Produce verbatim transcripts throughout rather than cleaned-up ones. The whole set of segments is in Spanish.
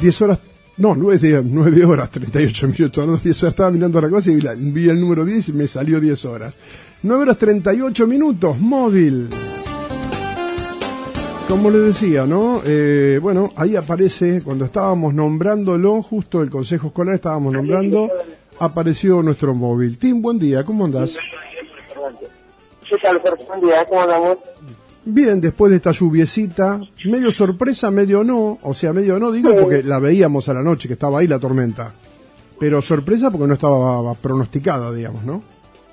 diez horas, no, nueve horas, treinta y ocho minutos, no, diez horas, estaba mirando la cosa y vi, la, vi el número diez y me salió diez horas. nueve horas treinta y ocho minutos, móvil. Como le decía, ¿no? Eh, bueno, ahí aparece, cuando estábamos nombrándolo, justo el Consejo Escolar estábamos nombrando, apareció nuestro móvil. Tim, buen día, ¿cómo andás? ¿Qué tal, Jorge? Buen día, ¿cómo andamos? Bien, después de esta lluviecita, medio sorpresa, medio no, o sea, medio no, digo, sí. Porque la veíamos a la noche, que estaba ahí la tormenta. Pero sorpresa porque no estaba pronosticada, digamos, ¿no?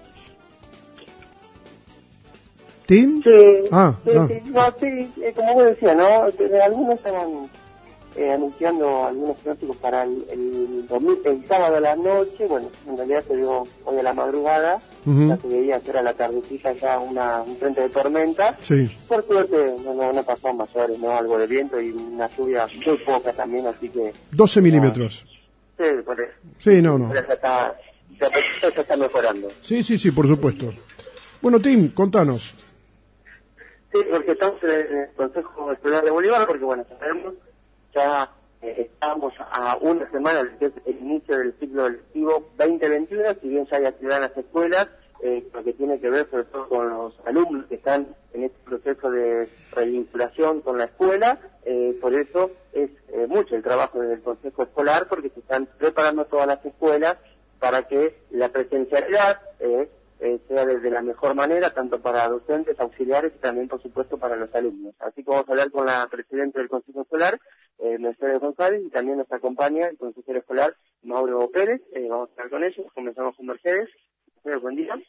¿Tim? Sí, ah, sí, ah. sí, no, sí, eh, como vos decías, ¿no? Eh, algunos estaban eh, anunciando algunos pronósticos para el, el, domingo, el sábado a la noche, bueno, en realidad se dio hoy a la madrugada, uh-huh. Ya se veía hacer a la tardecita ya una, un frente de tormenta. Sí. Por suerte no, no, no pasó mayores, ¿no? Algo de viento y una lluvia muy poca también, así que... doce milímetros. Sí, por eso. Sí, no, no. Ya está, ya, ya está mejorando. Sí, sí, sí, por supuesto. Bueno, Tim, contanos. Sí, porque estamos en el Consejo Escolar de Bolívar, porque bueno, sabemos, ya eh, estamos a una semana de que es el inicio del ciclo lectivo veinte veintiuno, si bien ya hay actividad en las escuelas, eh, lo que tiene que ver sobre todo con los alumnos que están en este proceso de revinculación con la escuela, eh, por eso es eh, mucho el trabajo del Consejo Escolar, porque se están preparando todas las escuelas para que la presencialidad eh, Eh, sea de la mejor manera, tanto para docentes, auxiliares y también, por supuesto, para los alumnos. Así que vamos a hablar con la presidenta del Consejo Escolar, eh, Mercedes González, y también nos acompaña el consejero escolar, Mauro Pérez. Eh, vamos a hablar con ellos. Comenzamos con Mercedes. Mercedes, buen día.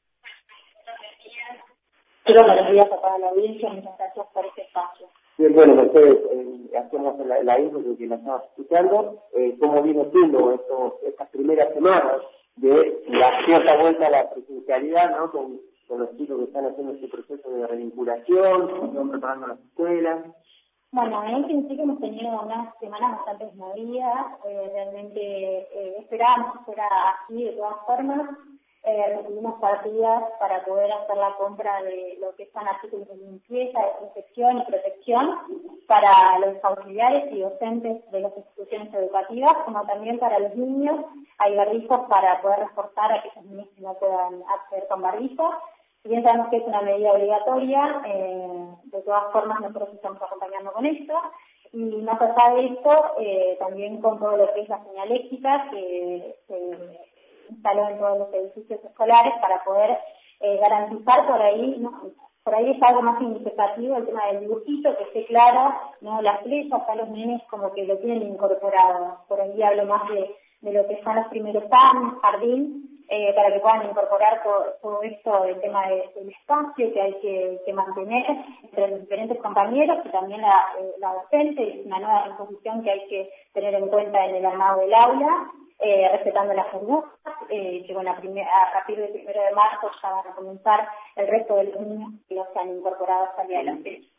Quiero buenos días a toda la audiencia, muchas gracias por este espacio. Bien, bueno, Mercedes, eh, hacemos la, la intro que la estamos escuchando. Eh, ¿Cómo viene siendo esto, estas primeras semanas de la cierta vuelta a la presencialidad, ¿no? Con, con los chicos que están haciendo este proceso de revinculación, que están preparando las escuelas? Bueno, en principio hemos tenido unas semanas bastante movidas, eh, realmente eh, esperábamos que fuera así de todas formas, eh, recibimos partidas para poder hacer la compra de lo que son artículos de limpieza, desinfección y protección para los auxiliares y docentes de las instituciones educativas, como también para los niños. Hay barbijos para poder reforzar a aquellos niños que no puedan acceder con barbijos. Si bien sabemos que es una medida obligatoria, eh, de todas formas nosotros estamos acompañando con esto. Y más allá de esto, eh, también con todo lo que es la señaléctica que se instaló en todos los edificios escolares para poder eh, garantizar por ahí, ¿no? Por ahí es algo más significativo el tema del dibujito, que esté claro, ¿no? Las flechas a los nenes como que lo tienen incorporado. Por ahí hablo más de de lo que son los primeros años, jardín, eh, para que puedan incorporar todo, todo esto del tema de, del espacio que hay que, que mantener entre los diferentes compañeros y también la, eh, la docente, es una nueva disposición que hay que tener en cuenta en el armado del aula, eh, respetando las burbujas, eh, que bueno, a, primer, a partir del primero de marzo ya van a comenzar el resto de los niños que no se han incorporado hasta el día de la fecha.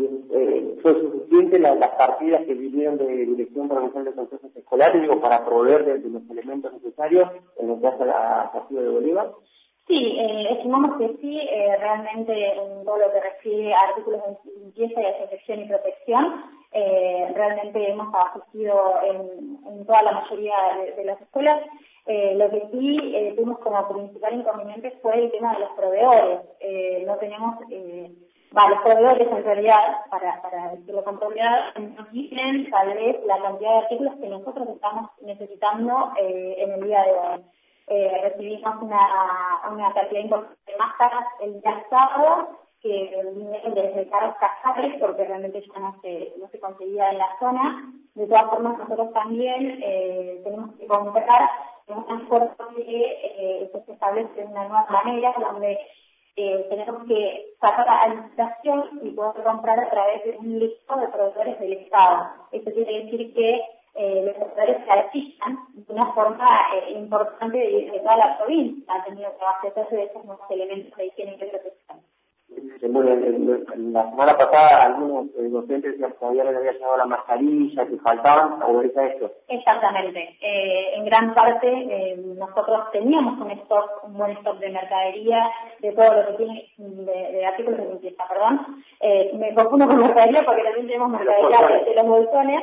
Eh, ¿Fue suficiente la, las partidas que vinieron de Dirección Provincial de Consejos Escolares, digo, para proveer de, de los elementos necesarios en el caso de la partido de Bolívar? Sí, eh, estimamos que sí, eh, realmente en todo lo que refiere a artículos de limpieza y desinfección y protección, eh, realmente hemos asistido en, en toda la mayoría de, de las escuelas. Eh, lo que sí eh, tuvimos como principal inconveniente fue el tema de los proveedores. Eh, no tenemos... Eh, Va, los proveedores en realidad, para, para decirlo con propiedad, nos tienen tal vez la cantidad de artículos que nosotros estamos necesitando eh, en el día de hoy. Eh, recibimos una, una cantidad importante de máscaras el día sábado, que vinieron desde Carlos Casares, porque realmente ya no se, no se conseguía en la zona. De todas formas, nosotros también eh, tenemos que comprar en un esfuerzo que eh, se establece de una nueva manera, donde Eh, tenemos que sacar a licitación y poder comprar a través de un listado de proveedores del Estado. Eso quiere decir que eh, los proveedores se artistan de una forma eh, importante de, de toda la provincia. Ha tenido que abastecerse de esos nuevos elementos de higiene y de protección. Bueno, la semana pasada algunos eh, docentes decían que todavía no le había llegado la mascarilla, que faltaban, o es esto. Exactamente. Eh, en gran parte eh, nosotros teníamos un stock, un buen stock de mercadería, de todo lo que tiene, de, de artículos de limpieza, perdón. Eh, me confundo con mercadería porque también tenemos mercadería de los bolsones.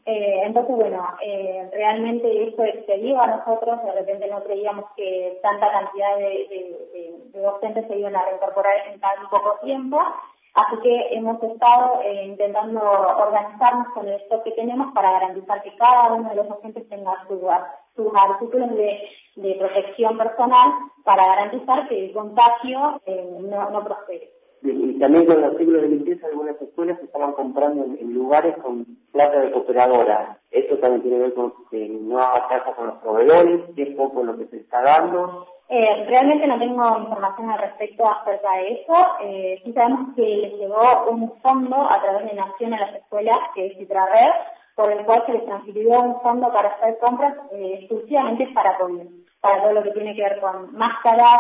Eh, entonces, bueno, eh, realmente esto excedió a nosotros, de repente no creíamos que tanta cantidad de, de, de, de docentes se iban a reincorporar en tan poco tiempo, así que hemos estado eh, intentando organizarnos con el stock que tenemos para garantizar que cada uno de los docentes tenga sus, sus artículos de, de protección personal para garantizar que el contagio eh, no, no prospere. Y también con los artículos de limpieza, algunas escuelas se estaban comprando en, en lugares con plata de cooperadora. Esto también tiene que ver con que no haga caso con los proveedores, que es poco lo que se está dando. Eh, realmente no tengo información al respecto acerca de eso. Eh, sí sabemos que les llegó un fondo a través de Nación a las escuelas, que es Citrared, por el cual se les transfirió un fondo para hacer compras eh, exclusivamente para COVID, para todo lo que tiene que ver con máscaras,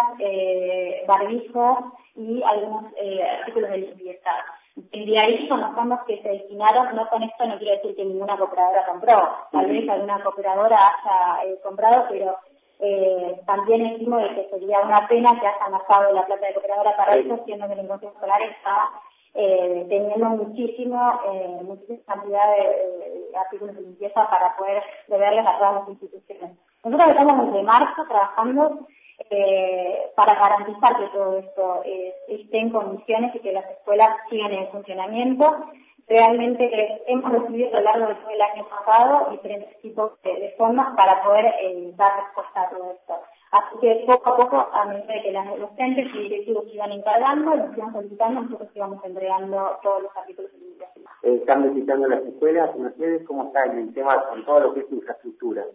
eh, barbijos y algunos eh, artículos de limpieza. De ahí son los fondos que se destinaron, no con esto no quiero decir que ninguna cooperadora compró, tal vez alguna cooperadora haya eh, comprado, pero eh, también estimo de que sería una pena que hayan gastado la plata de cooperadora para eso, siendo que el Consejo Escolar está eh, teniendo muchísimo, eh, muchísima cantidad de, de artículos de limpieza para poder deberles a todas las instituciones. Nosotros estamos desde marzo trabajando eh, para garantizar que todo esto eh, esté en condiciones y que las escuelas sigan en funcionamiento. Realmente eh, hemos recibido a lo largo de todo el año pasado diferentes tipos de, de fondos para poder eh, dar respuesta a todo esto. Así que poco a poco, a medida que las docentes y directivos se iban encargando, los iban solicitando, nosotros íbamos entregando todos los artículos de limpieza. Eh, ¿Están visitando las escuelas? ¿Ustedes cómo están en el tema con todo lo que es infraestructura?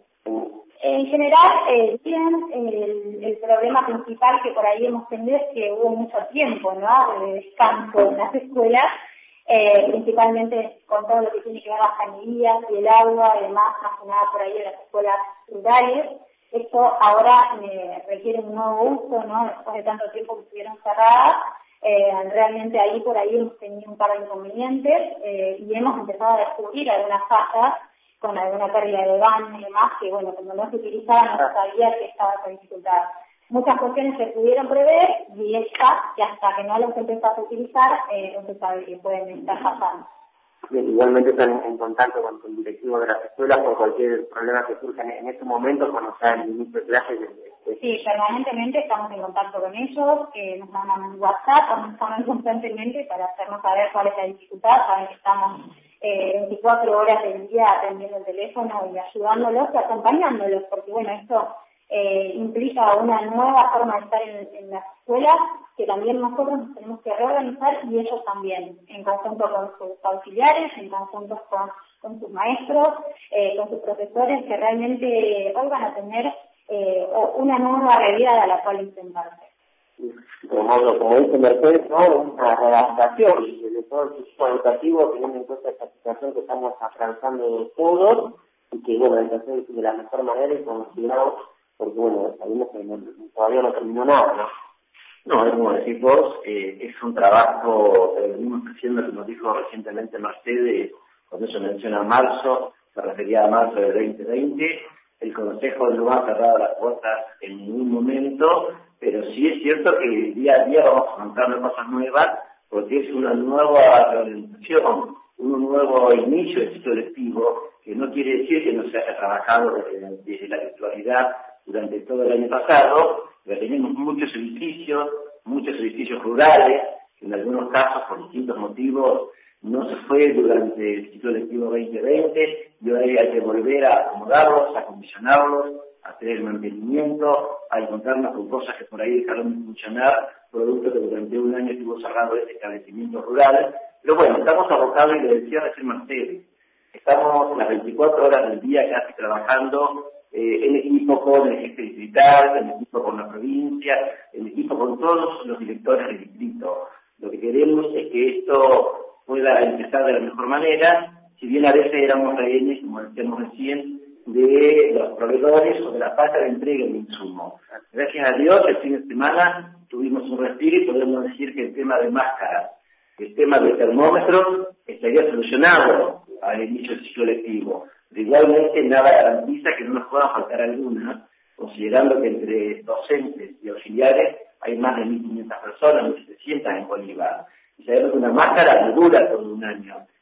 En general, eh, bien, el, el problema principal que por ahí hemos tenido es que hubo mucho tiempo, ¿no?, de descanso en las escuelas, eh, principalmente con todo lo que tiene que ver las cañerías y el agua, y demás, más que nada por ahí de las escuelas rurales. Esto ahora eh, requiere un nuevo uso, ¿no?, después de tanto tiempo que estuvieron cerradas. Eh, realmente ahí por ahí hemos tenido un par de inconvenientes eh, y hemos empezado a descubrir algunas fallas con alguna pérdida de baño y demás, que bueno, como no se utilizaban, no sabía que estaba esa dificultad. Muchas cuestiones se pudieron prever y estas, que hasta que no los empezás a utilizar, eh, no se sabe que pueden estar pasando. Bien, igualmente están en contacto con el directivo de las escuelas por cualquier problema que surja en, en estos momentos cuando está el inicio de clases. De... Sí, permanentemente estamos en contacto con ellos, eh, nos mandan un WhatsApp, nos llaman constantemente para hacernos saber cuál es la dificultad, saben que estamos eh, veinticuatro horas del día atendiendo el teléfono y ayudándolos y acompañándolos, porque bueno, esto eh, implica una nueva forma de estar en, en las escuelas, que también nosotros nos tenemos que reorganizar y ellos también, en conjunto con sus auxiliares, en conjunto con, con sus maestros, eh, con sus profesores, que realmente hoy van a tener eh, una nueva realidad a la cual enfrentarse. Como, como dice Mercedes, ¿no?, una adaptación de todo el sistema educativo, teniendo en cuenta esta situación que estamos atravesando todos, y que bueno, hay que hacer de la mejor manera y considerado, porque bueno, sabemos que no, todavía no terminó nada, ¿no? No, es como decís vos, eh, es un trabajo que venimos haciendo, como dijo recientemente Mercedes, cuando se menciona marzo, se refería a marzo del veinte veinte, el Consejo no ha cerrado las puertas en ningún momento, pero sí es cierto que día a día vamos encontrando cosas nuevas, porque es una nueva reorientación, un nuevo inicio del ciclo lectivo, que no quiere decir que no se haya trabajado desde, desde la virtualidad durante todo el año pasado, pero tenemos muchos edificios, muchos edificios rurales, que en algunos casos, por distintos motivos, no se fue durante el ciclo lectivo veinte veinte, y ahora hay que volver a acomodarlos, a acondicionarlos, a hacer el mantenimiento, a encontrarnos con cosas que por ahí dejaron de funcionar, producto que durante un año estuvo cerrado este establecimiento rural. Pero bueno, estamos abocados, y le decía recién Mercedes, estamos las veinticuatro horas del día casi trabajando eh, en equipo con el jefe distrital, en equipo con la provincia, en equipo con todos los directores del distrito. Lo que queremos es que esto pueda empezar de la mejor manera, si bien a veces éramos rehenes, como decíamos recién, de los proveedores o de la falta de entrega de insumos. Gracias a Dios, el fin de semana tuvimos un respiro y podemos decir que el tema de máscaras, el tema de termómetros estaría solucionado al inicio del ciclo lectivo. Pero igualmente nada garantiza que no nos puedan faltar algunas, considerando que entre docentes y auxiliares hay más de mil quinientas personas, mil setecientas en Bolívar. Y sabemos que una máscara no dura todo un año.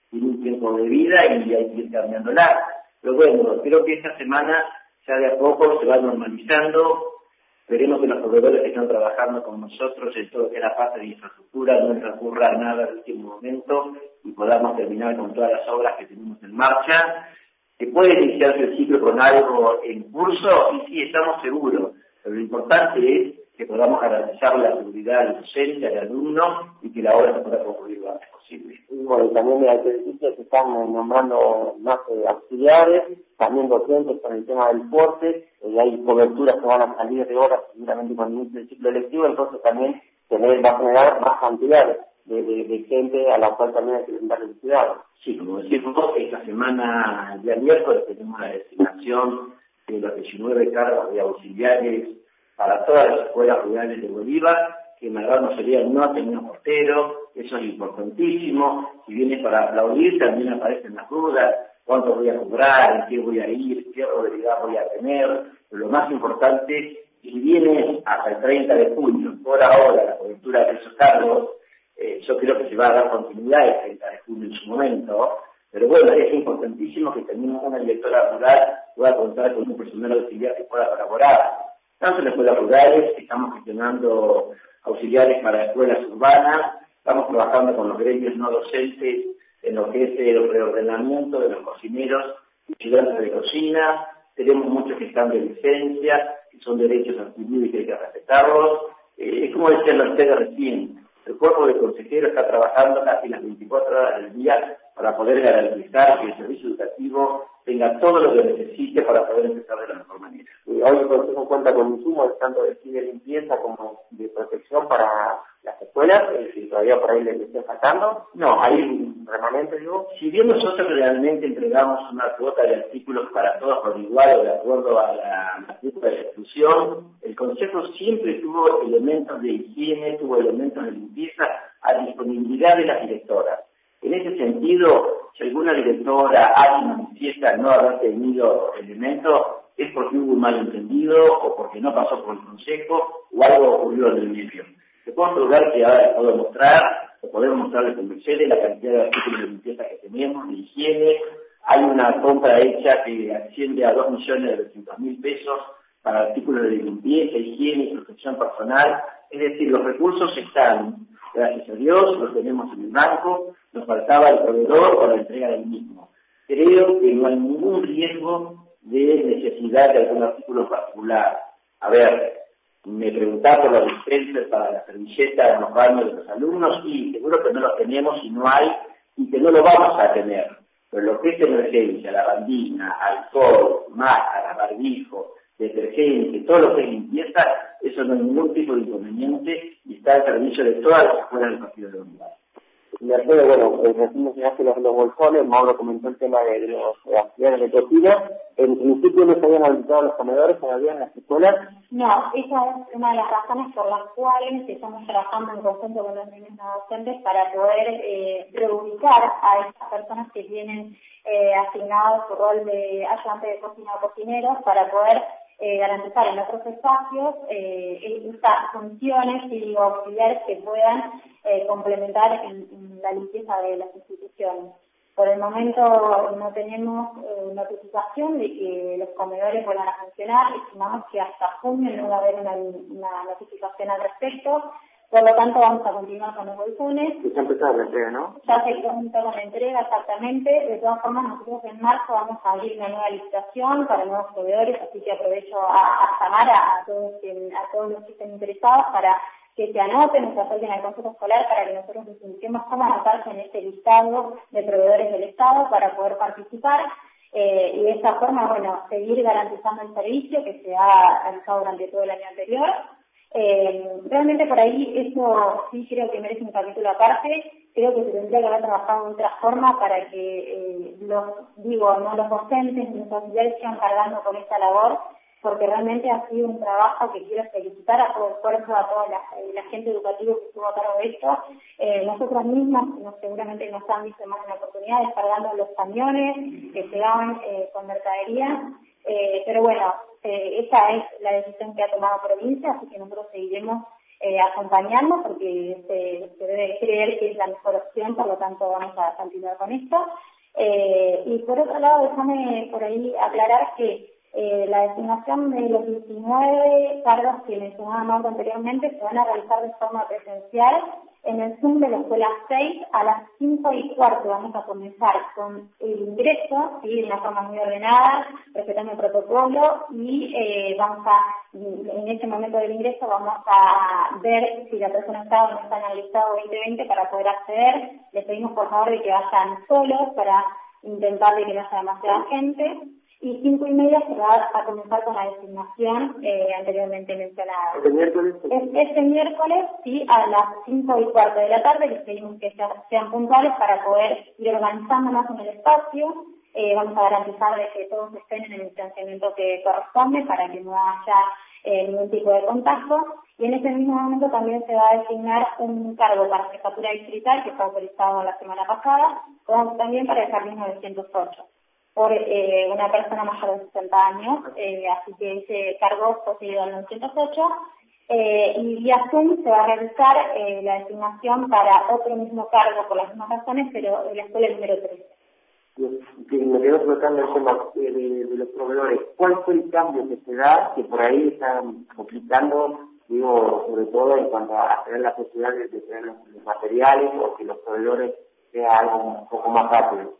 tiene un tiempo de vida y hay que ir cambiándola. Pero bueno, creo que esta semana ya de a poco se va normalizando. Esperemos que los proveedores que están trabajando con nosotros en todo lo que es la parte de infraestructura no les ocurra nada al último momento y podamos terminar con todas las obras que tenemos en marcha. ¿Se puede iniciarse el ciclo con algo en curso? Y sí, estamos seguros. Pero lo importante es que podamos garantizar la seguridad del docente, al alumno y que la obra se pueda concluir lo antes posible. Y bueno, también hay que decir que se están nombrando más eh, auxiliares, también docentes con el tema del deporte, y hay coberturas que van a salir de horas seguramente con el inicio del ciclo lectivo, entonces también tener, va a generar más cantidad de, de, de gente a la cual también hay que darle el cuidado. Sí, como decimos, esta semana, el día miércoles, tenemos la designación de los diecinueve cargos de auxiliares para todas las escuelas rurales de Bolívar, que en la gran mayoría no tenían portero, eso es importantísimo. Si viene para aplaudir, también aparecen las dudas, cuánto voy a cobrar, en qué voy a ir, qué probabilidad voy a tener. Pero lo más importante, si viene hasta el treinta de junio, por ahora, la cobertura de esos cargos, eh, yo creo que se va a dar continuidad el treinta de junio en su momento. Pero bueno, es importantísimo que también una directora rural pueda contar con un personal auxiliar que pueda colaborar. Tanto en escuelas rurales, estamos gestionando auxiliares para escuelas urbanas, estamos trabajando con los gremios no docentes en lo que es el reordenamiento de los cocineros y ayudantes de cocina. Tenemos muchos que están de licencia, que son derechos adquiridos y que hay que respetarlos. Eh, es como decía Mercedes recién, el cuerpo de consejeros está trabajando casi las veinticuatro horas del día para poder garantizar que el servicio educativo tenga todo lo que necesite para poder empezar de la mejor manera. Y hoy el Consejo cuenta con insumos tanto de limpieza como de protección para las escuelas, eh, si todavía por ahí les estén faltando. No, hay un remanente, digo. Si bien nosotros realmente entregamos una cuota de artículos para todos por igual o de acuerdo a la, la cuota de exclusión, el Consejo siempre tuvo elementos de higiene, tuvo elementos de limpieza a disponibilidad de las directoras. En ese sentido, si alguna directora hace manifiesta no haber tenido elementos, es porque hubo un malentendido o porque no pasó por el Consejo o algo ocurrió en el medio. Te puedo asegurar que ahora les puedo mostrar, o podemos mostrarles con Mercedes la cantidad de artículos de limpieza que tenemos, de higiene. Hay una compra hecha que asciende a dos millones de doscientos mil pesos para artículos de limpieza, higiene y protección personal. Es decir, los recursos están, gracias a Dios, los tenemos en el banco, nos faltaba el proveedor para la entrega del mismo. Creo que no hay ningún riesgo de necesidad de algún artículo particular. A ver, me preguntaba por los dispensers para la servilleta en los baños de los alumnos y seguro que no los tenemos y no hay y que no lo vamos a tener. Pero lo que es emergencia, lavandina, alcohol, máscara, barbijo, detergente, todo lo que es limpieza, eso no hay ningún tipo de inconveniente y está al servicio de todas las escuelas del partido de Bolívar. Mercedes, bueno, eh, recién mencionaste los, los bolsones, Mauro comentó el tema de, de los auxiliares de cocina. En principio no se habían habilitado los comedores todavía en las escuelas. No, esa es una de las razones por las cuales estamos trabajando en conjunto con los niños no docentes para poder eh, reubicar a estas personas que tienen eh, asignado su rol de ayudante de cocina o cocineros para poder eh, garantizar en otros espacios eh, estas funciones y auxiliares que puedan eh, complementar en, en la limpieza de las instituciones. Por el momento no tenemos eh, notificación de que los comedores vuelvan a funcionar, estimamos que hasta junio no va a haber una, una notificación al respecto, por lo tanto vamos a continuar con los bolsones. Ya empezaron la entrega, ¿no? Ya se comenzó con la entrega, exactamente. De todas formas, nosotros en marzo vamos a abrir una nueva licitación para nuevos proveedores, así que aprovecho a, a llamar a, a, todos, a todos los que estén interesados para que se anoten o se acerquen al Consejo Escolar para que nosotros les indiquemos cómo anotarse en este listado de proveedores del Estado para poder participar eh, y de esta forma, bueno, seguir garantizando el servicio que se ha realizado durante todo el año anterior. Eh, realmente por ahí eso sí creo que merece un capítulo aparte. Creo que se tendría que haber trabajado de otra forma para que eh, los, digo, no los docentes ni los auxiliares sigan cargando con esta labor, porque realmente ha sido un trabajo que quiero felicitar a todo el esfuerzo, a toda la, la gente educativa que estuvo a cargo de esto. Eh, nosotras mismas, no, seguramente nos han visto más en la oportunidad, descargando los camiones que llegaban eh, con mercadería, eh, pero bueno, eh, esa es la decisión que ha tomado provincia, así que nosotros seguiremos eh, acompañando porque se, se debe creer que es la mejor opción, por lo tanto vamos a continuar con esto. Eh, y por otro lado, déjame por ahí aclarar que eh, la designación de los diecinueve cargos que mencionaba Mauro anteriormente se van a realizar de forma presencial en el Zoom de la escuela seis a las cinco y cuarto. Vamos a comenzar con el ingreso, ¿sí? De una forma muy ordenada, respetando el protocolo, y eh, vamos a, en este momento del ingreso, vamos a ver si la persona está o no está en el listado veinte veinte para poder acceder. Les pedimos por favor de que vayan solos para intentar de que no haya demasiada gente. Y cinco y media se va a comenzar con la designación eh, anteriormente mencionada. ¿Este miércoles? Este miércoles, sí, a las cinco y cuarto de la tarde, les pedimos que sean puntuales para poder ir organizándonos en el espacio. Eh, vamos a garantizar de que todos estén en el distanciamiento que corresponde para que no haya eh, ningún tipo de contacto. Y en ese mismo momento también se va a designar un cargo para jefatura distrital que fue autorizado la semana pasada, como también para el Jardín novecientos ocho. Por eh, una persona mayor de sesenta años, eh, así que ese cargo fue seguido al novecientos ocho, eh, y vía Zoom se va a realizar eh, la designación para otro mismo cargo por las mismas razones, pero en la escuela número tres. Que me quedo flotando el tema de, de, de los proveedores. ¿Cuál fue el cambio que se da, que por ahí están complicando, digo, sobre todo en cuanto a tener la posibilidad de, de tener los, los materiales o que los proveedores sea algo un poco más rápido?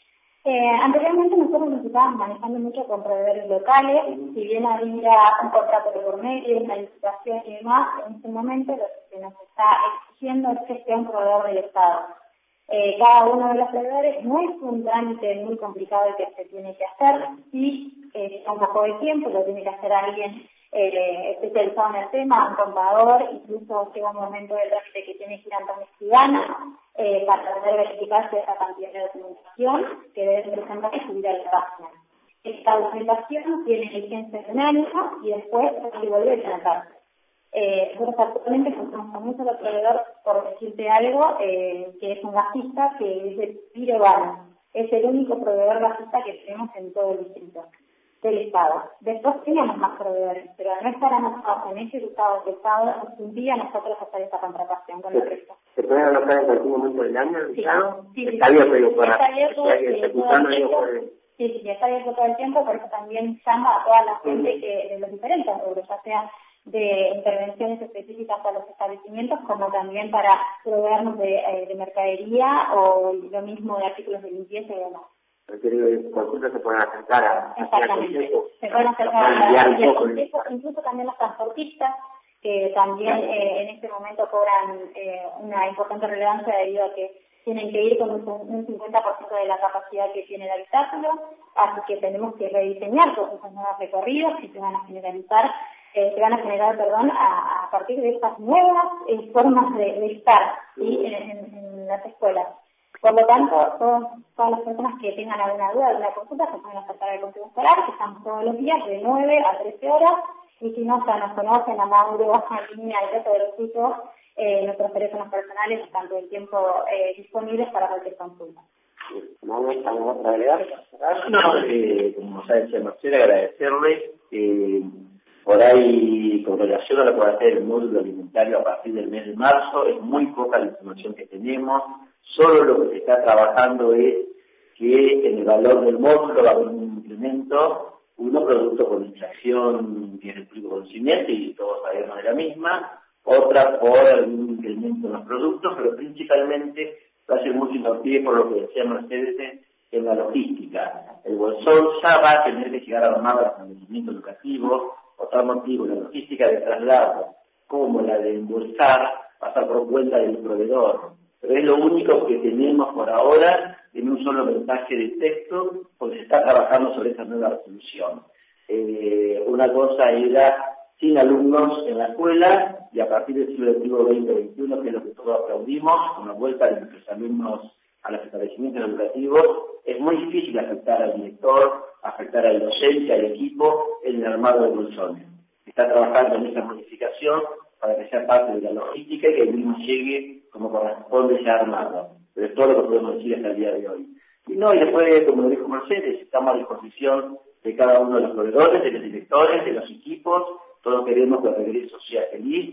Eh, anteriormente nosotros nos estábamos manejando mucho con proveedores locales, uh-huh. Si bien había un contrato por medio, una licitación y demás, en este momento lo que nos está exigiendo es que sea un proveedor del Estado. Eh, cada uno de los proveedores no es un trámite muy complicado el que se tiene que hacer, sí, eh, un poco de tiempo, lo tiene que hacer alguien eh, especializado en el tema, un contador, incluso llega un momento del trámite que tiene que ir a Antonio Escribano, eh, para poder verificar si esa cantidad de documentación que debe presentar y subir a la página. Esta documentación tiene vigencia de un año y después hay que volver a la cárcel. Eh, nosotros actualmente contamos con un solo proveedor, por decirte algo, eh, que es un gasista, que es el Pirobano. Es el único proveedor gasista que tenemos en todo el distrito del Estado. Después teníamos más proveedores, pero al no estar anotados en ese listado del Estado, nos impide a nosotros hacer esa contratación con el resto. ¿Se pueden anotar en cualquier momento del año el listado? Sí, sí, está abierto, digo, para... Está abierto, que sí, ejecutando, digo, por... sí, sí, está abierto todo el tiempo, por eso también llama a toda la gente que de los diferentes rubros, ya sea de intervenciones específicas a los establecimientos, como también para proveernos de, eh, de mercadería o lo mismo de artículos de limpieza y demás. Porque consultas se pueden acercar a... Exactamente, se pueden acercar a el consejo, incluso también los transportistas, que también eh, en este momento cobran eh, una importante relevancia debido a que tienen que ir con un, un cincuenta por ciento de la capacidad que tiene el habitáculo, así que tenemos que rediseñar todos esos nuevos recorridos que se van a generalizar, eh, se van a generar, perdón, a, a partir de estas nuevas eh, formas de, de estar, ¿sí? en, en, en las escuelas. Por lo tanto, todos, todas las personas que tengan alguna duda, alguna consulta, se pueden acercar al Consejo Escolar, que estamos todos los días de nueve a trece horas, y si no, ya nos conocen, a Mauro, a Línea, al resto de los chicos, eh, nuestros teléfonos personales están todo el tiempo eh, disponibles para cualquier consulta. ¿Mauro, ¿estamos para agregar? No, eh, como ya decía Marcela, agradecerle. Eh, por ahí, con relación a lo que va a hacer el módulo alimentario a partir del mes de marzo, es muy poca la información que tenemos. Solo lo que se está trabajando es que en el valor del módulo va a haber un incremento, uno producto por inflación que es el público conocimiento y todos sabemos de la misma, otra por algún incremento en los productos, pero principalmente va a ser mucho hincapié por lo que decía Mercedes en la logística. El bolsón ya va a tener que llegar armado al establecimiento educativo, por tal motivo la logística de traslado como la de embolsar pasa por cuenta del proveedor. Pero es lo único que tenemos por ahora en un solo mensaje de texto, porque se está trabajando sobre esa nueva resolución. Eh, una cosa era sin alumnos en la escuela, y a partir del siglo lectivo veinte veintiuno, que es lo que todos aplaudimos, con la vuelta de nuestros alumnos a los establecimientos educativos, es muy difícil afectar al director, afectar al docente, al equipo, en el armado de bolsones. Se está trabajando en esa modificación para que sea parte de la logística y que el mismo llegue como corresponde ya armado. Pero es todo lo que podemos decir hasta el día de hoy. Y no, y después, como dijo Mercedes, estamos a disposición de cada uno de los proveedores, de los directores, de los equipos. Todos queremos que el regreso sea feliz, sea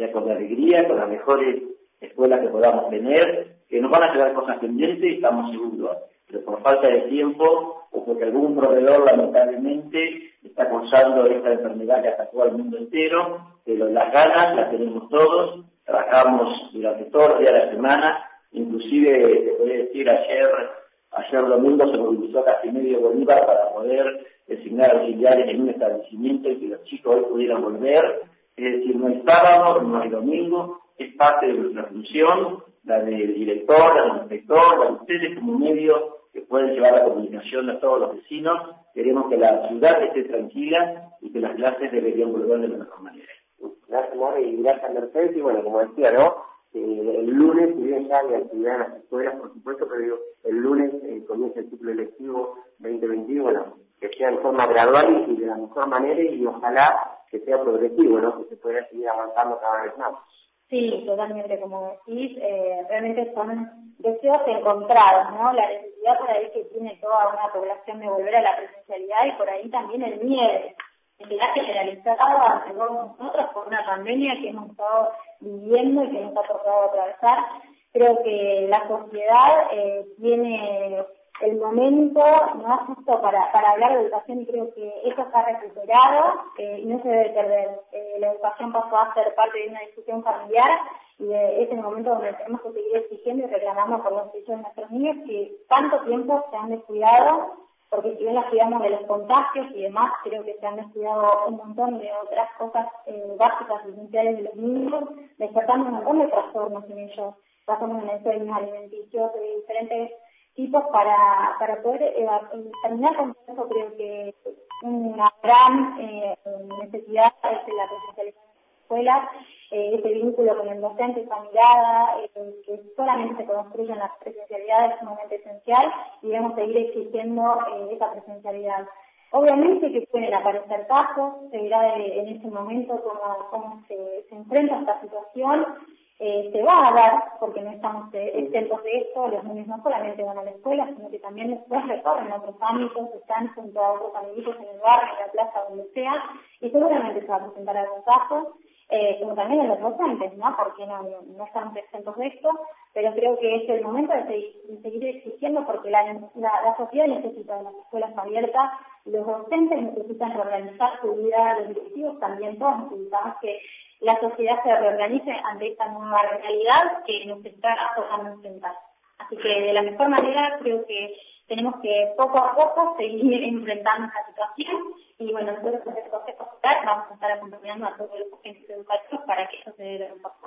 sea con alegría, con las mejores escuelas que podamos tener, que nos van a quedar cosas pendientes, estamos seguros, pero por falta de tiempo o porque algún proveedor lamentablemente está causando esta enfermedad que atacó al mundo entero, pero las ganas las tenemos todos, trabajamos durante todo el día de la semana, inclusive, te podría decir, ayer, ayer domingo se movilizó casi medio Bolívar para poder designar auxiliares en un establecimiento y que los chicos hoy pudieran volver. Es decir, no hay sábado, no hay domingo, es parte de nuestra función, la del director, la del inspector, la de ustedes como medio que pueden llevar la comunicación a todos los vecinos. Queremos que la ciudad esté tranquila y que las clases deberían volver de la mejor manera. Gracias, More, y gracias, Mercedes. Y bueno, como decía, ¿no? Eh, el lunes, si bien ya hay actividad en las escuelas, por supuesto, pero digo, el lunes eh, comienza el ciclo electivo veinte veintiuno, bueno, que sea en forma gradual y de la mejor manera y ojalá que sea progresivo, ¿no? Que se pueda seguir avanzando cada vez más. Sí, totalmente, como decís, eh, realmente son deseos encontrados, ¿no? La necesidad por ahí que tiene toda una población de volver a la presencialidad y por ahí también el miedo, que ha generalizado ante todos nosotros por una pandemia que hemos estado viviendo y que nos ha tocado atravesar. Creo que la sociedad eh, tiene el momento no justo para, para hablar de educación y creo que eso se ha recuperado eh, y no se debe perder. Eh, la educación pasó a ser parte de una discusión familiar y eh, es el momento donde tenemos que seguir exigiendo y reclamando por los derechos de nuestros niños que tanto tiempo se han descuidado, porque si bien las cuidamos de los contagios y demás, creo que se han descuidado un montón de otras cosas eh, básicas y esenciales de los niños, despertando un montón de trastornos en ellos, trastornos en el sueño, alimenticios, de diferentes tipos para, para poder eh, terminar con eso. Creo que una gran eh, necesidad es la presencialidad en las escuelas, eh, ese vínculo con el docente, esa mirada, eh, que solamente se construye en la presencialidad es sumamente esencial y debemos seguir exigiendo eh, esa presencialidad. Obviamente que pueden aparecer casos, se verá de, en ese momento cómo, cómo se, se enfrenta esta situación. Eh, se va a dar, porque no estamos eh, exentos de esto, los niños no solamente van a la escuela, sino que también después recorren otros ámbitos, están junto a otros amiguitos en el barrio, en la plaza, donde sea, y seguramente se va a presentar algún caso, eh, como también en los docentes, ¿no? Porque no, no, no estamos exentos de esto, pero creo que es el momento de seguir, de seguir exigiendo, porque la, la, la sociedad necesita de las escuelas abiertas, los docentes necesitan reorganizar su vida, los directivos también, todos necesitamos que la sociedad se reorganice ante esta nueva realidad que nos está tocando enfrentar. Así que de la mejor manera creo que tenemos que poco a poco seguir enfrentando esta situación y bueno, nosotros desde el Consejo Escolar vamos a estar acompañando a todos los agentes educativos para que eso se dé lo mejor.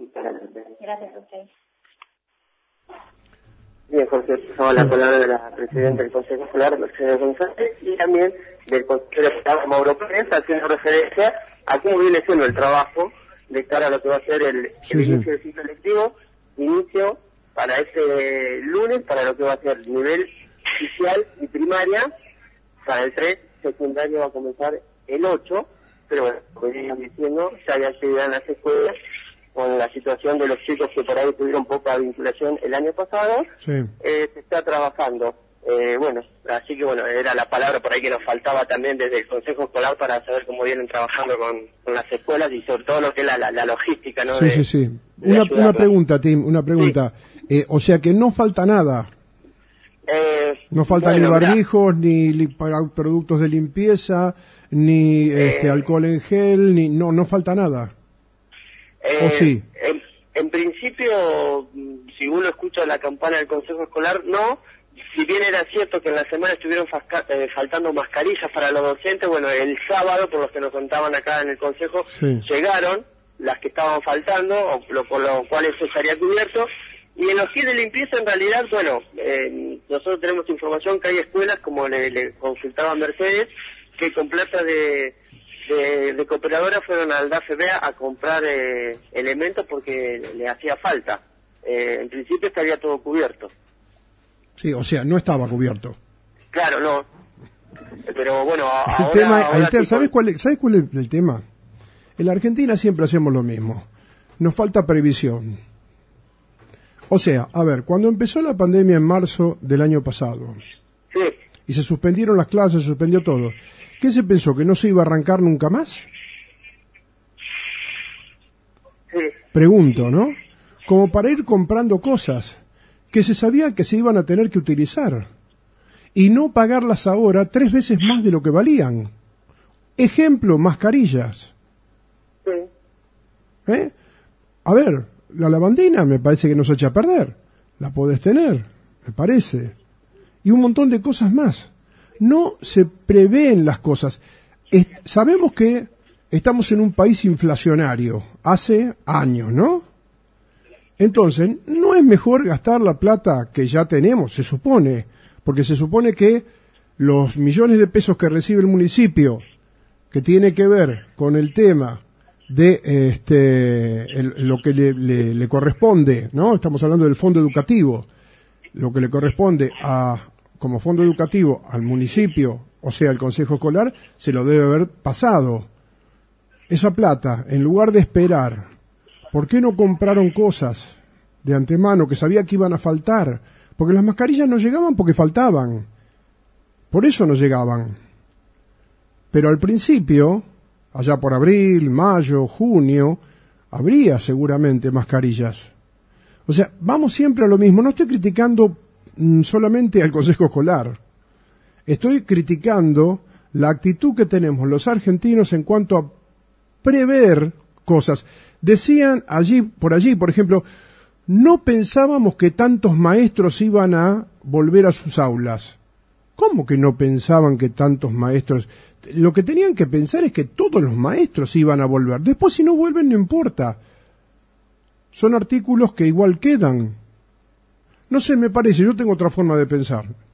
Gracias a ustedes. Bien, Jorge, pasamos la palabra de la presidenta del Consejo Escolar, Mercedes González, y también del Consejo Escolar, Mauro Pérez, haciendo referencia a cómo viene siendo el trabajo de cara a lo que va a ser el, sí, el sí. inicio del ciclo lectivo, inicio para este lunes, para lo que va a ser nivel oficial y primaria, para el tres, secundario va a comenzar el ocho, pero bueno, como iban diciendo, ya hay actividad en las escuelas, con la situación de los chicos que por ahí tuvieron poca vinculación el año pasado, Sí. eh, se está trabajando. Eh, bueno, así que bueno, era la palabra por ahí que nos faltaba también desde el Consejo Escolar para saber cómo vienen trabajando con, con las escuelas y sobre todo lo que es la, la, la logística, ¿no? Sí, de, sí, sí. de Una, ayudarlos. una pregunta, Tim, una pregunta. Eh, o sea que no falta nada. Eh, No falta bueno, ni mirá, barbijos, ni li- para productos de limpieza, ni este, Eh. alcohol en gel, ni no, no falta nada. eh, ¿O sí? En, en principio, mm, si uno escucha la campana del Consejo Escolar, no. Si bien era cierto que en la semana estuvieron fasca- eh, faltando mascarillas para los docentes, bueno, el sábado, por los que nos contaban acá en el Consejo, Sí. llegaron las que estaban faltando, o lo, por lo cual eso estaría cubierto. Y en los kits de limpieza, en realidad, bueno, eh, nosotros tenemos información que hay escuelas, como le, le consultaba Mercedes, que con plata de, de, de cooperadora fueron al D A F B A a comprar eh, elementos porque le hacía falta. Eh, en principio estaría todo cubierto. Sí, o sea, no estaba cubierto. Claro, no. Pero bueno, a- El ahora... tema, ahora el tema- sí ¿sabes con- cuál es, ¿sabes cuál es el tema? En la Argentina siempre hacemos lo mismo. Nos falta previsión. O sea, a ver, cuando empezó la pandemia en marzo del año pasado Sí, y se suspendieron las clases, se suspendió todo, ¿qué se pensó? ¿Que no se iba a arrancar nunca más? pregunto, ¿no? Como para ir comprando cosas que se sabía que se iban a tener que utilizar y no pagarlas ahora tres veces más de lo que valían. Ejemplo, mascarillas. Sí. ¿Eh? A ver, la lavandina me parece que no se echa a perder. La podés tener, me parece. Y un montón de cosas más. No se prevén las cosas. Es, sabemos que estamos en un país inflacionario hace años, ¿no? Entonces, ¿no es mejor gastar la plata que ya tenemos? Se supone, porque se supone que los millones de pesos que recibe el municipio, que tiene que ver con el tema de este el, lo que le, le, le corresponde, ¿no? Estamos hablando del fondo educativo, lo que le corresponde a como fondo educativo al municipio, o sea, al consejo escolar, se lo debe haber pasado. Esa plata, en lugar de esperar, ¿por qué no compraron cosas de antemano que sabía que iban a faltar? Porque las mascarillas no llegaban porque faltaban. Por eso no llegaban. Pero al principio, allá por abril, mayo, junio, habría seguramente mascarillas. O sea, vamos siempre a lo mismo. No estoy criticando mm, solamente al consejo escolar. Estoy criticando la actitud que tenemos los argentinos en cuanto a prever cosas. Decían allí, por allí, por ejemplo, no pensábamos que tantos maestros iban a volver a sus aulas. ¿Cómo que no pensaban que tantos maestros? Lo que tenían que pensar es que todos los maestros iban a volver. Después, si no vuelven, no importa. Son artículos que igual quedan. No sé, me parece, yo tengo otra forma de pensar.